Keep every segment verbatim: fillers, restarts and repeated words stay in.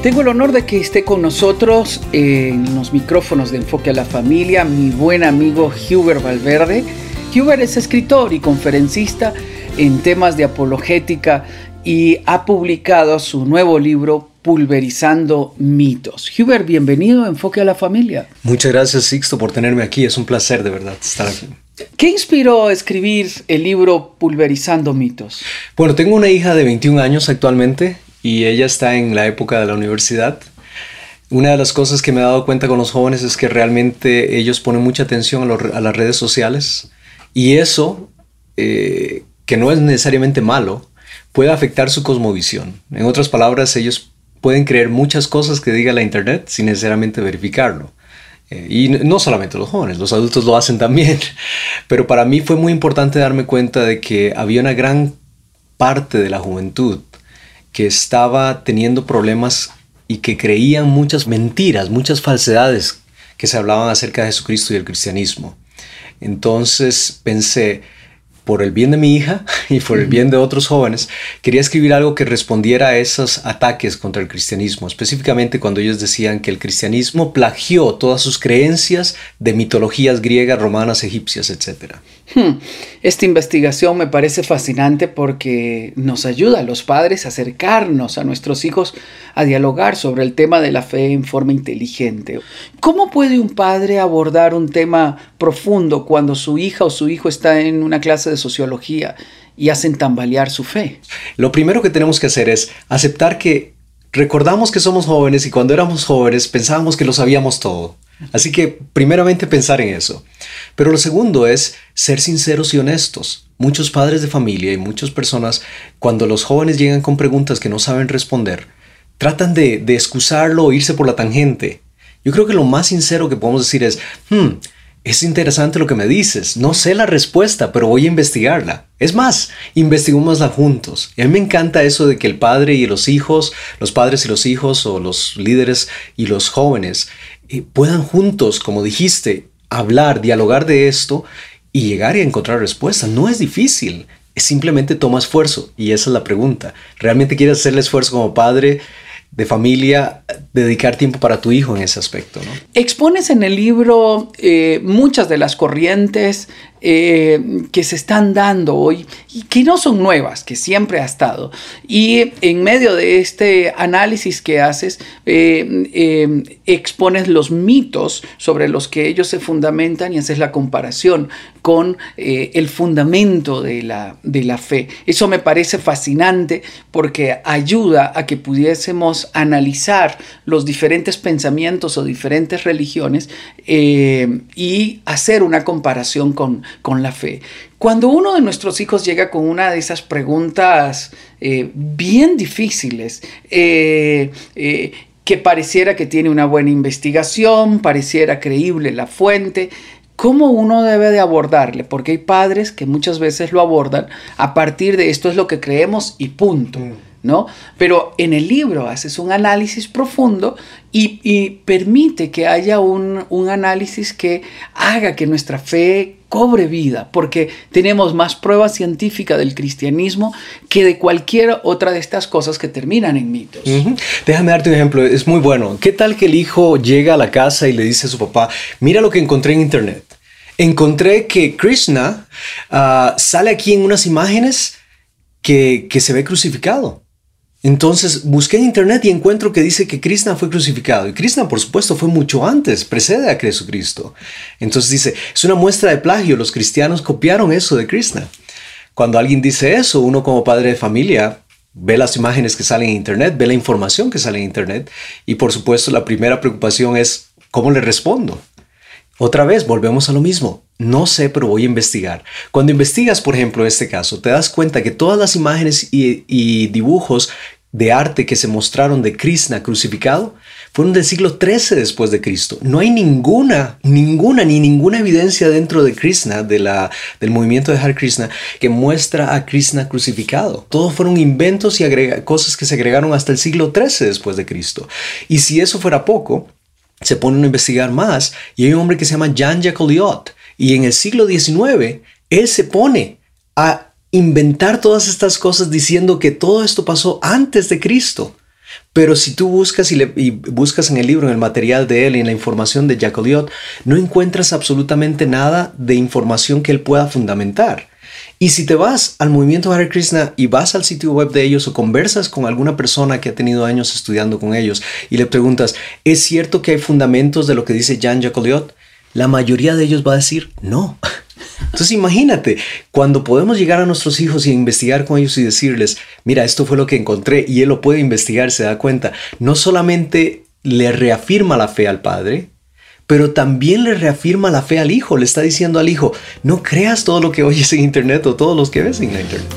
Tengo el honor de que esté con nosotros en los micrófonos de Enfoque a la Familia mi buen amigo Huber Valverde. Huber es escritor y conferencista en temas de apologética y ha publicado su nuevo libro Pulverizando mitos. Huber, bienvenido a Enfoque a la Familia. Muchas gracias, Sixto, por tenerme aquí. Es un placer, de verdad, estar aquí. ¿Qué inspiró a escribir el libro Pulverizando mitos? Bueno, tengo una hija de veintiún años actualmente y ella está en la época de la universidad. Una de las cosas que me he dado cuenta con los jóvenes es que realmente ellos ponen mucha atención a, lo, a las redes sociales y eso, eh, que no es necesariamente malo, puede afectar su cosmovisión. En otras palabras, ellos pueden creer muchas cosas que diga la internet sin necesariamente verificarlo. Eh, y no solamente los jóvenes, los adultos lo hacen también. Pero para mí fue muy importante darme cuenta de que había una gran parte de la juventud que estaba teniendo problemas y que creían muchas mentiras, muchas falsedades que se hablaban acerca de Jesucristo y el cristianismo. Entonces pensé, por el bien de mi hija y por el bien de otros jóvenes, quería escribir algo que respondiera a esos ataques contra el cristianismo, específicamente cuando ellos decían que el cristianismo plagió todas sus creencias de mitologías griegas, romanas, egipcias, etcétera. Hmm. Esta investigación me parece fascinante porque nos ayuda a los padres a acercarnos a nuestros hijos a dialogar sobre el tema de la fe en forma inteligente. ¿Cómo puede un padre abordar un tema profundo cuando su hija o su hijo está en una clase de sociología y hacen tambalear su fe? Lo primero que tenemos que hacer es aceptar que recordamos que somos jóvenes y cuando éramos jóvenes pensábamos que lo sabíamos todo. Así que primeramente pensar en eso. Pero lo segundo es ser sinceros y honestos. Muchos padres de familia y muchas personas, cuando los jóvenes llegan con preguntas que no saben responder, tratan de, de excusarlo o irse por la tangente. Yo creo que lo más sincero que podemos decir es, hmm, es interesante lo que me dices, no sé la respuesta, pero voy a investigarla. Es más, investiguémosla juntos. Y a mí me encanta eso de que el padre y los hijos, los padres y los hijos o los líderes y los jóvenes eh, puedan juntos, como dijiste, hablar, dialogar de esto y llegar y encontrar respuestas. No es difícil, es simplemente toma esfuerzo y esa es la pregunta. ¿Realmente quieres hacer el esfuerzo como padre de familia, dedicar tiempo para tu hijo en ese aspecto, ¿no? Expones en el libro eh, muchas de las corrientes eh, que se están dando hoy y que no son nuevas, que siempre ha estado. Y en medio de este análisis que haces, eh, eh, expones los mitos sobre los que ellos se fundamentan y haces la comparación con eh, el fundamento de la, de la fe. Eso me parece fascinante porque ayuda a que pudiésemos analizar los diferentes pensamientos o diferentes religiones eh, y hacer una comparación con, con la fe. Cuando uno de nuestros hijos llega con una de esas preguntas eh, bien difíciles, eh, eh, que pareciera que tiene una buena investigación, pareciera creíble la fuente, ¿cómo uno debe de abordarle? Porque hay padres que muchas veces lo abordan a partir de esto es lo que creemos y punto, ¿no? Pero en el libro haces un análisis profundo y, y permite que haya un, un análisis que haga que nuestra fe cobre vida, porque tenemos más prueba científica del cristianismo que de cualquier otra de estas cosas que terminan en mitos. Uh-huh. Déjame darte un ejemplo, es muy bueno. ¿Qué tal que el hijo llega a la casa y le dice a su papá, mira lo que encontré en internet? Encontré que Krishna uh, sale aquí en unas imágenes que, que se ve crucificado. Entonces busqué en internet y encuentro que dice que Krishna fue crucificado. Y Krishna, por supuesto, fue mucho antes, precede a Jesucristo. Entonces dice, es una muestra de plagio. Los cristianos copiaron eso de Krishna. Cuando alguien dice eso, uno como padre de familia ve las imágenes que salen en internet, ve la información que sale en internet. Y por supuesto, la primera preocupación es, ¿cómo le respondo? Otra vez, volvemos a lo mismo. No sé, pero voy a investigar. Cuando investigas, por ejemplo, en este caso, te das cuenta que todas las imágenes y, y dibujos de arte que se mostraron de Krishna crucificado fueron del siglo trece después de Cristo. No hay ninguna, ninguna, ni ninguna evidencia dentro de Krishna, de la, del movimiento de Hare Krishna, que muestra a Krishna crucificado. Todos fueron inventos y agrega, cosas que se agregaron hasta el siglo trece después de Cristo. Y si eso fuera poco, se ponen a investigar más y hay un hombre que se llama Jean-Jacques Oliot y en el siglo diecinueve él se pone a inventar todas estas cosas diciendo que todo esto pasó antes de Cristo. Pero si tú buscas y, le, y buscas en el libro, en el material de él y en la información de Jacques Ellul, no encuentras absolutamente nada de información que él pueda fundamentar. Y si te vas al movimiento Hare Krishna y vas al sitio web de ellos o conversas con alguna persona que ha tenido años estudiando con ellos y le preguntas, ¿es cierto que hay fundamentos de lo que dice Jean-Jacques Ellul? La mayoría de ellos va a decir no. Entonces imagínate, cuando podemos llegar a nuestros hijos y investigar con ellos y decirles, mira, esto fue lo que encontré, y él lo puede investigar, se da cuenta, no solamente le reafirma la fe al padre, pero también le reafirma la fe al hijo. Le está diciendo al hijo, no creas todo lo que oyes en internet o todos los que ves en la internet.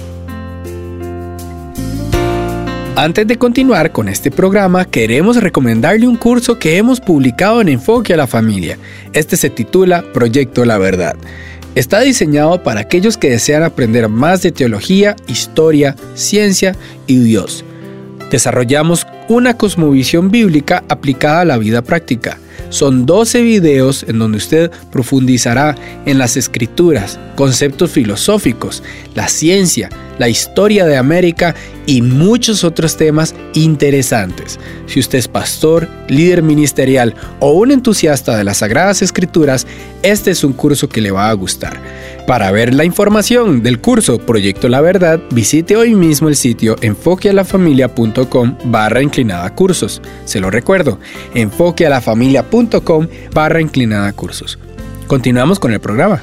Antes de continuar con este programa, queremos recomendarle un curso que hemos publicado en Enfoque a la Familia. Este se titula Proyecto La Verdad. Está diseñado para aquellos que desean aprender más de teología, historia, ciencia y Dios. Desarrollamos una cosmovisión bíblica aplicada a la vida práctica. Son doce videos en donde usted profundizará en las escrituras, conceptos filosóficos, la ciencia, la historia de América y muchos otros temas interesantes. Si usted es pastor, líder ministerial o un entusiasta de las Sagradas Escrituras, este es un curso que le va a gustar. Para ver la información del curso Proyecto La Verdad, visite hoy mismo el sitio enfoquealafamilia.com barra inclinada cursos. Se lo recuerdo, enfoquealafamilia.com barra inclinada cursos. Continuamos con el programa.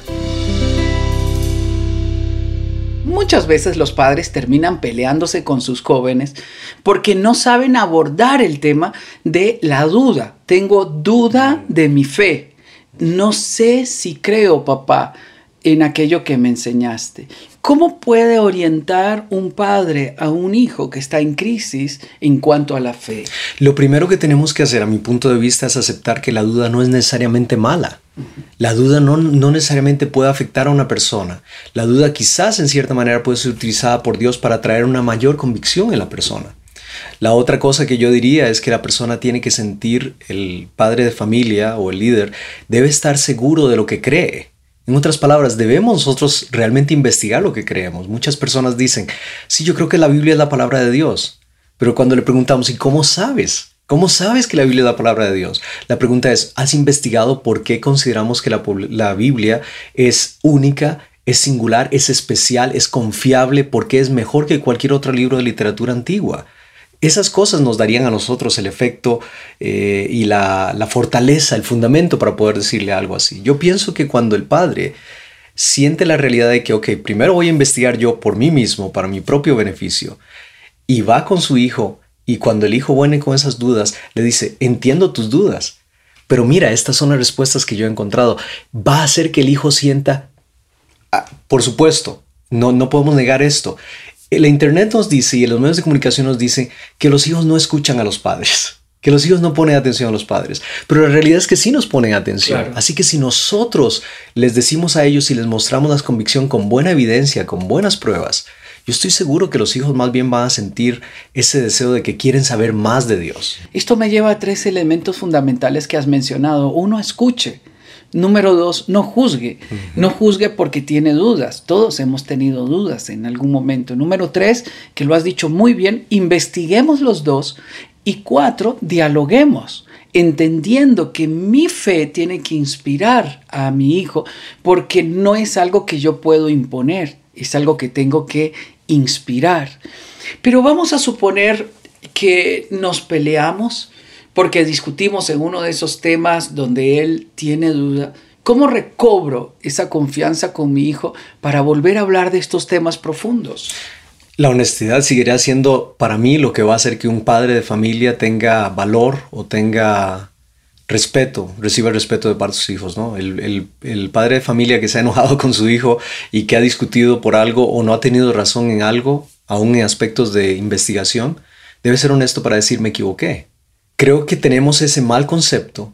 Muchas veces los padres terminan peleándose con sus jóvenes porque no saben abordar el tema de la duda. Tengo duda de mi fe. No sé si creo, papá, en aquello que me enseñaste. ¿Cómo puede orientar un padre a un hijo que está en crisis en cuanto a la fe? Lo primero que tenemos que hacer, a mi punto de vista, es aceptar que la duda no es necesariamente mala. La duda no, no necesariamente puede afectar a una persona. La duda quizás en cierta manera puede ser utilizada por Dios para traer una mayor convicción en la persona. La otra cosa que yo diría es que la persona tiene que sentir, el padre de familia o el líder debe estar seguro de lo que cree. En otras palabras, debemos nosotros realmente investigar lo que creemos. Muchas personas dicen, sí, yo creo que la Biblia es la palabra de Dios. Pero cuando le preguntamos, ¿y cómo sabes? ¿Cómo sabes que la Biblia es la palabra de Dios? La pregunta es, ¿has investigado por qué consideramos que la, la Biblia es única, es singular, es especial, es confiable, por qué es mejor que cualquier otro libro de literatura antigua? Esas cosas nos darían a nosotros el efecto eh, y la, la fortaleza, el fundamento para poder decirle algo así. Yo pienso que cuando el padre siente la realidad de que, ok, primero voy a investigar yo por mí mismo, para mi propio beneficio, y va con su hijo, y cuando el hijo viene con esas dudas, le dice, entiendo tus dudas, pero mira, estas son las respuestas que yo he encontrado, va a hacer que el hijo sienta, ah, por supuesto, no, no podemos negar esto. La internet nos dice y los medios de comunicación nos dicen que los hijos no escuchan a los padres, que los hijos no ponen atención a los padres, pero la realidad es que sí nos ponen atención. Claro. Así que si nosotros les decimos a ellos y les mostramos la convicción con buena evidencia, con buenas pruebas, yo estoy seguro que los hijos más bien van a sentir ese deseo de que quieren saber más de Dios. Esto me lleva a tres elementos fundamentales que has mencionado. Uno, escuche. Número dos, no juzgue. Uh-huh. No juzgue porque tiene dudas. Todos hemos tenido dudas en algún momento. Número tres, que lo has dicho muy bien, investiguemos los dos. Y cuatro, dialoguemos, entendiendo que mi fe tiene que inspirar a mi hijo porque no es algo que yo puedo imponer, es algo que tengo que inspirar. Pero vamos a suponer que nos peleamos porque discutimos en uno de esos temas donde él tiene duda. ¿Cómo recobro esa confianza con mi hijo para volver a hablar de estos temas profundos? La honestidad seguirá siendo para mí lo que va a hacer que un padre de familia tenga valor o tenga respeto, reciba el respeto de parte de sus hijos, ¿no? El, el, el padre de familia que se ha enojado con su hijo y que ha discutido por algo o no ha tenido razón en algo, aún en aspectos de investigación, debe ser honesto para decir me equivoqué. Creo que tenemos ese mal concepto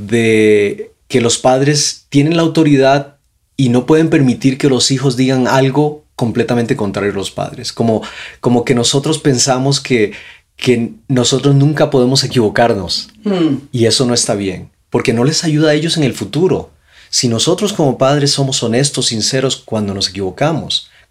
de que los padres tienen la autoridad y no pueden permitir que los hijos digan algo completamente contrario a los padres. Como, como que nosotros pensamos que, que nosotros nunca podemos equivocarnos. Mm. Y eso no está bien, porque no les ayuda a ellos en el futuro. Si nosotros como padres somos honestos, sinceros cuando nos equivocamos,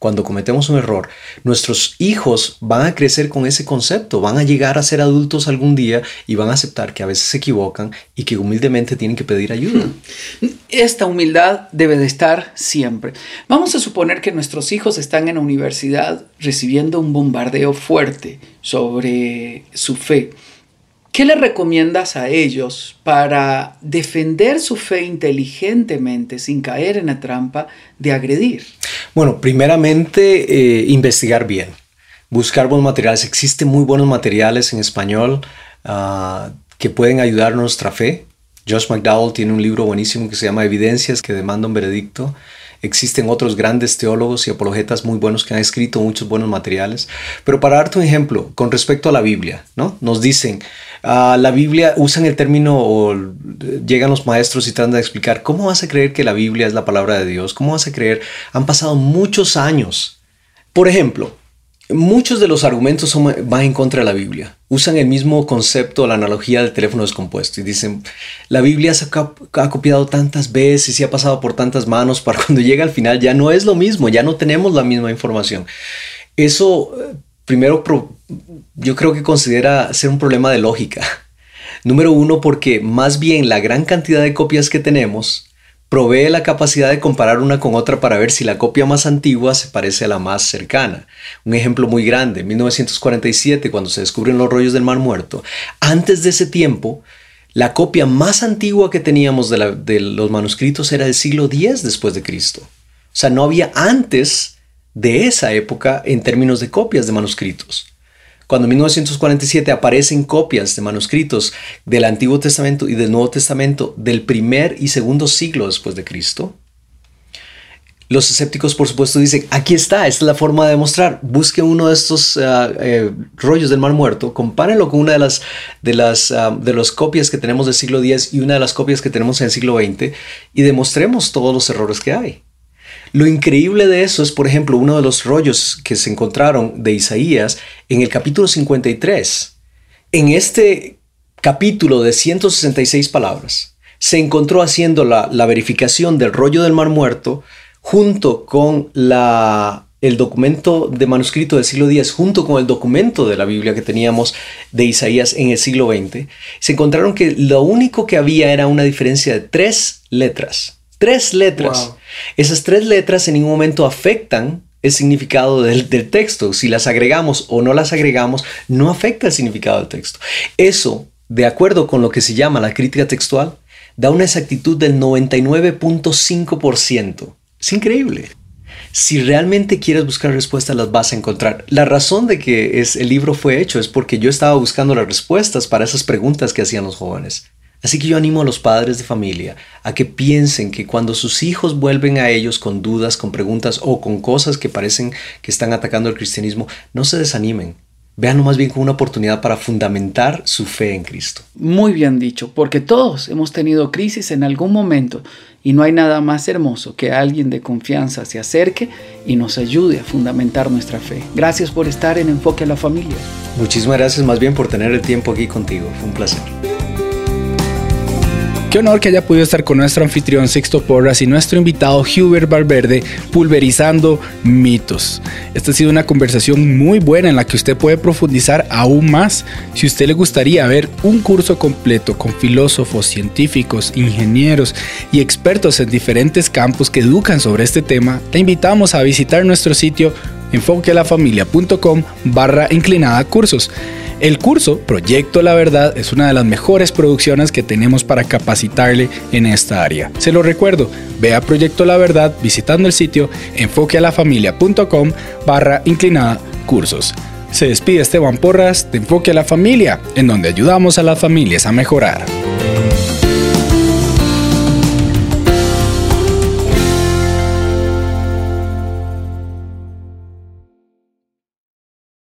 cuando cometemos un error, nuestros hijos van a crecer con ese concepto, van a llegar a ser adultos algún día y van a aceptar que a veces se equivocan y que humildemente tienen que pedir ayuda. Esta humildad debe de estar siempre. Vamos a suponer que nuestros hijos están en la universidad recibiendo un bombardeo fuerte sobre su fe. ¿Qué le recomiendas a ellos para defender su fe inteligentemente sin caer en la trampa de agredir? Bueno, primeramente eh, investigar bien, buscar buenos materiales. Existen muy buenos materiales en español uh, que pueden ayudar a nuestra fe. Josh McDowell tiene un libro buenísimo que se llama Evidencias que demanda un veredicto. Existen otros grandes teólogos y apologetas muy buenos que han escrito muchos buenos materiales. Pero para darte un ejemplo, con respecto a la Biblia, ¿no? Nos dicen, uh, la Biblia, usan el término, o llegan los maestros y tratan de explicar, ¿cómo vas a creer que la Biblia es la palabra de Dios? ¿Cómo vas a creer? Han pasado muchos años. Por ejemplo, muchos de los argumentos son, van en contra de la Biblia. Usan el mismo concepto, la analogía del teléfono descompuesto. Y dicen, la Biblia se ha, ha copiado tantas veces y ha pasado por tantas manos para cuando llega al final ya no es lo mismo, ya no tenemos la misma información. Eso, primero, pro, yo creo que considera ser un problema de lógica. Número uno, porque más bien la gran cantidad de copias que tenemos provee la capacidad de comparar una con otra para ver si la copia más antigua se parece a la más cercana. Un ejemplo muy grande, en mil novecientos cuarenta y siete, cuando se descubren los rollos del Mar Muerto. Antes de ese tiempo, la copia más antigua que teníamos de, la, de los manuscritos era del siglo diez después de Cristo. O sea, no había antes de esa época en términos de copias de manuscritos. Cuando en mil novecientos cuarenta y siete aparecen copias de manuscritos del Antiguo Testamento y del Nuevo Testamento del primer y segundo siglo después de Cristo, los escépticos, por supuesto, dicen, aquí está, esta es la forma de demostrar. Busquen uno de estos uh, eh, rollos del Mar Muerto, compárenlo con una de las, de, las, uh, de las copias que tenemos del siglo diez y una de las copias que tenemos en el siglo veinte y demostremos todos los errores que hay. Lo increíble de eso es, por ejemplo, uno de los rollos que se encontraron de Isaías en el capítulo cincuenta y tres. En este capítulo de ciento sesenta y seis palabras, se encontró haciendo la, la verificación del rollo del Mar Muerto junto con la, el documento de manuscrito del siglo diez, junto con el documento de la Biblia que teníamos de Isaías en el siglo veinte. Se encontraron que lo único que había era una diferencia de tres letras. Tres letras. Wow. Esas tres letras en ningún momento afectan el significado del, del texto. Si las agregamos o no las agregamos, no afecta el significado del texto. Eso, de acuerdo con lo que se llama la crítica textual, da una exactitud del noventa y nueve punto cinco por ciento. Es increíble. Si realmente quieres buscar respuestas, las vas a encontrar. La razón de que es, el libro fue hecho es porque yo estaba buscando las respuestas para esas preguntas que hacían los jóvenes. Así que yo animo a los padres de familia a que piensen que cuando sus hijos vuelven a ellos con dudas, con preguntas o con cosas que parecen que están atacando el cristianismo, no se desanimen. Véanlo más bien como una oportunidad para fundamentar su fe en Cristo. Muy bien dicho, porque todos hemos tenido crisis en algún momento y no hay nada más hermoso que alguien de confianza se acerque y nos ayude a fundamentar nuestra fe. Gracias por estar en Enfoque a la Familia. Muchísimas gracias más bien por tener el tiempo aquí contigo. Fue un placer. Qué honor que haya podido estar con nuestro anfitrión Sixto Porras y nuestro invitado Hubert Valverde, pulverizando mitos. Esta ha sido una conversación muy buena en la que usted puede profundizar aún más. Si a usted le gustaría ver un curso completo con filósofos, científicos, ingenieros y expertos en diferentes campos que educan sobre este tema, le invitamos a visitar nuestro sitio enfoquealafamilia.com barra inclinada cursos. El curso Proyecto La Verdad es una de las mejores producciones que tenemos para capacitarle en esta área. Se lo recuerdo, vea Proyecto La Verdad visitando el sitio enfoquealafamilia.com barra inclinada cursos. Se despide Esteban Porras de Enfoque a la Familia, en donde ayudamos a las familias a mejorar.